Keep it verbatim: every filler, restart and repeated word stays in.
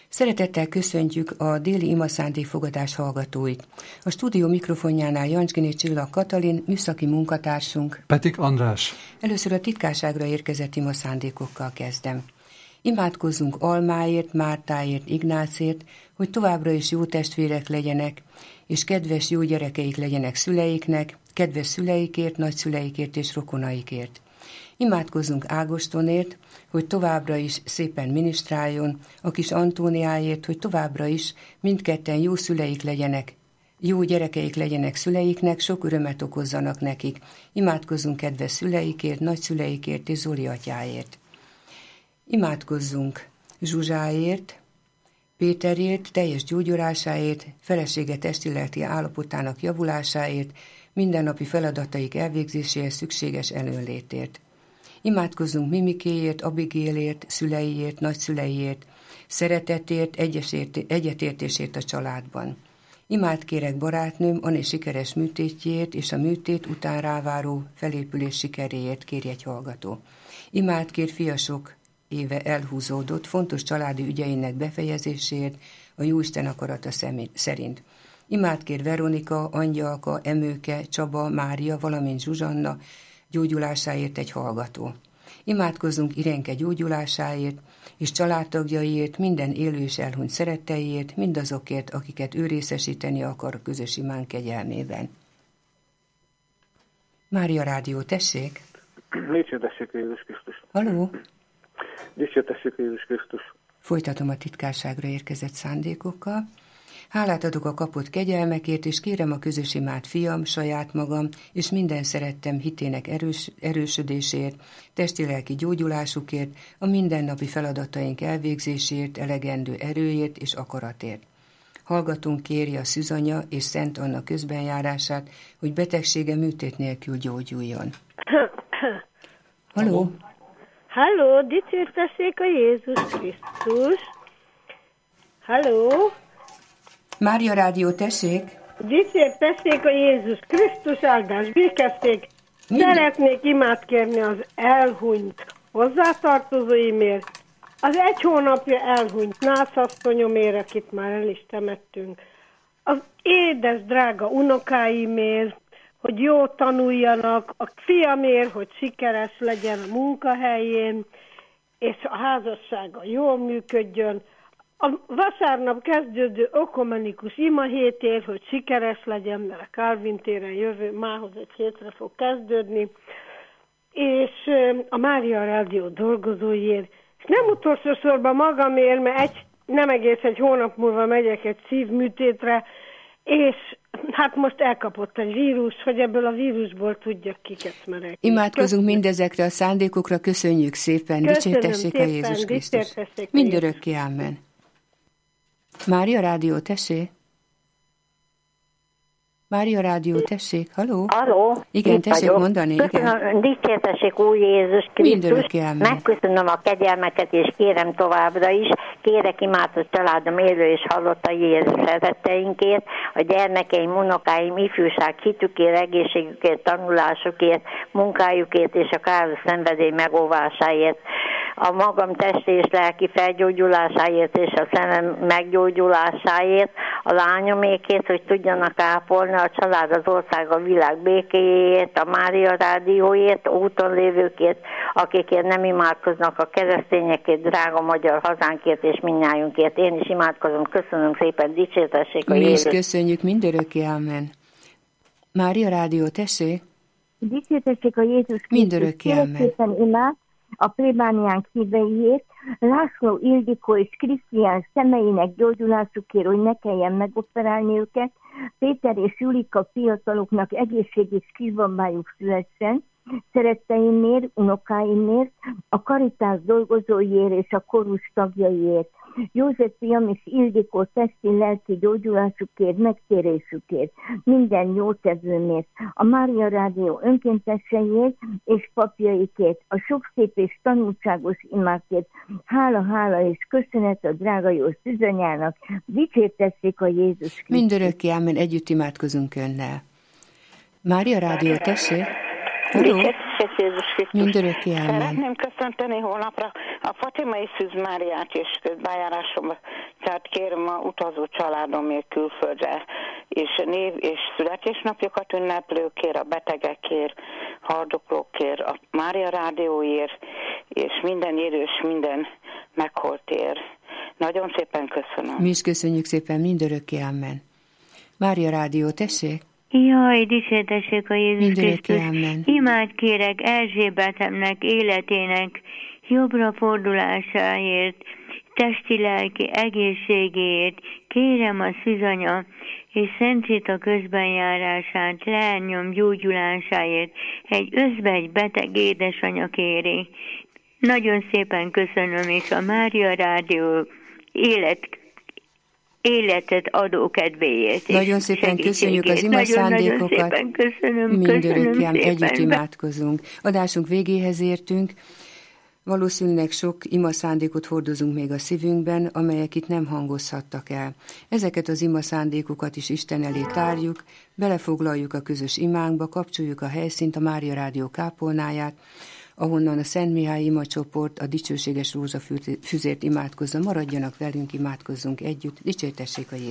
Szeretettel köszöntjük a déli imaszándékfogadás hallgatóit. A stúdió mikrofonjánál Jancsginé Csillag Katalin, műszaki munkatársunk. Petik András. Először a titkárságra érkezett imaszándékokkal kezdem. Imádkozzunk Almáért, Mártáért, Ignácért, hogy továbbra is jó testvérek legyenek, és kedves jó gyerekeik legyenek szüleiknek, kedves szüleikért, nagyszüleikért és rokonaikért. Imádkozzunk Ágostonért, hogy továbbra is szépen minisztráljon, a kis Antóniáért, hogy továbbra is mindketten jó szüleik legyenek, jó gyerekeik legyenek szüleiknek, sok örömet okozzanak nekik. Imádkozzunk kedves szüleikért, nagyszüleikért és Zoli atyáért. Imádkozzunk Zsuzsáért, Péterért, teljes gyógyulásáért, felesége testi-lelki állapotának javulásáért, mindennapi feladataik elvégzéséhez szükséges előlétért. Imádkozzunk Mimikéért, Abigélért, szüleiért, nagyszüleiért, szeretetért, egyesért, egyetértésért a családban. Imád kérek barátnőm Ané sikeres műtétjéért és a műtét után ráváró felépülés sikeréért, kérj egy hallgató. Imád kér fia sok éve elhúzódott, fontos családi ügyeinek befejezéséért a Jóisten akarata szerint. Imád kér Veronika, Angyalka, Emőke, Csaba, Mária, valamint Zsuzsanna gyógyulásáért egy hallgató. Imádkozzunk Irenke gyógyulásáért, és családtagjaiért, minden élő és elhunyt szeretteiért, mindazokért, akiket ő részesíteni akar a közös imán kegyelmében. Mária Rádió, tessék! Dicsértessék Jézus Krisztus! Haló! Dicsértessék Jézus Krisztus! Folytatom a titkárságra érkezett szándékokkal. Hálát adok a kapott kegyelmekért, és kérem a közös imát fiam, saját magam, és minden szerettem hitének erős, erősödésért, testi-lelki gyógyulásukért, a mindennapi feladataink elvégzésért, elegendő erőért és akaratért. Hallgatunk kéri a Szűzanya és Szent Anna közbenjárását, hogy betegsége műtét nélkül gyógyuljon. Halló! Halló, dicsértessék a Jézus Krisztus! Halló! Mária Rádió, tessék! Dicsértessék a Jézus Krisztus, áldás békesség! Szeretnék imádkérni az elhunyt hozzátartozóimért, az egy hónapja elhunyt nászasszonyomért, akit már el is temettünk, az édes drága unokáimért, hogy jó tanuljanak, a fiamért, hogy sikeres legyen a munkahelyén, és a házassága jól működjön, a vasárnap kezdődő ökumenikus imahétért, hogy sikeres legyen, mert a Calvin téren jövő mához egy hétre fog kezdődni, és a Mária Rádió dolgozóiért, és nem utolsó sorban magamért, mert egy, nem egész egy hónap múlva megyek egy szívműtétre, és hát most elkapott egy vírus, hogy ebből a vírusból tudjak kikecmerelni. Imádkozunk mindezekre a szándékokra, köszönjük szépen, dicsértessék a Jézus Krisztus. Mindörökké, amen. Mária Rádió, tessék! Mária Rádió, tessék, haló? Haló? Igen, tessék vagyok. Mondani, igen. Dicsértessék új Jézus Krisztus. Megköszönöm a kegyelmeket, és kérem továbbra is. Kérek imádat családom élő és halottai Jézus szeretteinkért, a gyermekeim, unokáim, ifjúság hitükért, egészségükért, tanulásukért, munkájukért és a káros szenvedély megóvásáért. A magam testi és lelki felgyógyulásáért és a szemem meggyógyulásáért, a lányomékért, hogy tudjanak ápolni, a család, az ország, a világ békéjét, a Mária Rádióért, úton lévőkért, akikért nem imádkoznak, a keresztényekért, drága magyar hazánkért és mindnyájunkért. Én is imádkozom, köszönöm szépen, dicsértessék a Mi Jézus. is köszönjük, mindörökké, amen. Mária Rádió, tessék! Dicsértessék a Jézus mindörökké, amen. A plébániánk híveiért, László, Ildikó és Krisztián szemeinek gyógyulásukért, hogy ne kelljen megoperálni őket, Péter és Julika fiataloknak egészség és kisbabájuk szülessen, szeretteimért, unokáimért, a Karitás dolgozóiért és a korus tagjaiért, József fiam és Ildikó testi lelki gyógyulásukért, megtérésükért, minden jótevőmért, a Mária Rádió önkénteseiért és papjaikért, a sok szép és tanulságos imákért, hála, hála és köszönet a drága jó Szűzanyának, dicsértessék a Jézus Krisztus. Mindörökké, amen, együtt imádkozunk önnel. Mária Rádió, tessék! Halló? dicsértessék Jézus Krisztus. Mindörökké, amen. Szeretném köszönteni holnapra a Fatimai Szűz Máriát és közbejárásomba, tehát kérem a utazó családomért külföldre, és név és születésnapjukat ünneplőkért, a betegekért, haldoklókért, a Mária Rádióért, és minden élős, minden megholtért. Nagyon szépen köszönöm. Mi is köszönjük szépen, mindörökké, amen. Mária Rádió, tessék? Jaj, dicsértessék a Jézus Mindörökké, Krisztus. amen. Imád kérek Erzsébetemnek, életének jobbra fordulásáért, testi-lelki egészségéért, kérem a szűzanya és Szent Rita közbenjárását, leányom gyógyulásáért, egy özvegy beteg édesanya kéri. Nagyon szépen köszönöm, és a Mária Rádió élet, életet adó kedvéért. Nagyon szépen köszönjük az ima szándékokat. Nagyon szépen köszönöm, Mindörökké, köszönöm együtt szépen. imádkozunk. Adásunk végéhez értünk. Valószínűleg sok ima szándékot hordozunk még a szívünkben, amelyek itt nem hangozhattak el. Ezeket az ima szándékokat is Isten elé tárjuk, belefoglaljuk a közös imánkba, kapcsoljuk a helyszínt, a Mária Rádió kápolnáját, ahonnan a Szent Mihály imacsoport a dicsőséges rózsafüzért imádkozza. Maradjanak velünk, imádkozzunk együtt, dicsértessék a Jézus.